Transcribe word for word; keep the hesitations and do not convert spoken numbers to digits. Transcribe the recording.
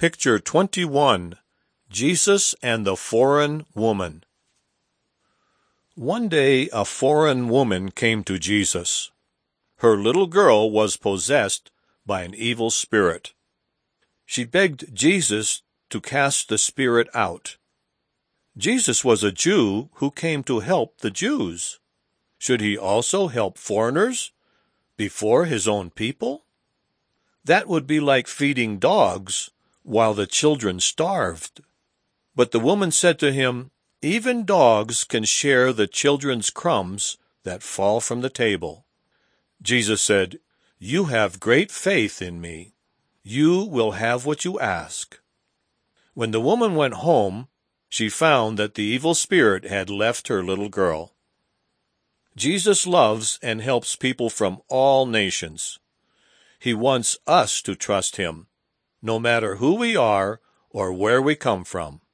Picture twenty-one. Jesus and the Foreign Woman. One day a foreign woman came to Jesus. Her little girl was possessed by an evil spirit. She begged Jesus to cast the spirit out. Jesus was a Jew who came to help the Jews. Should he also help foreigners before his own people? That would be like feeding dogs while the children starved. But the woman said to him, "Even dogs can share the children's crumbs that fall from the table." Jesus said, "You have great faith in me. You will have what you ask." When the woman went home, she found that the evil spirit had left her little girl. Jesus loves and helps people from all nations. He wants us to trust him, no matter who we are or where we come from.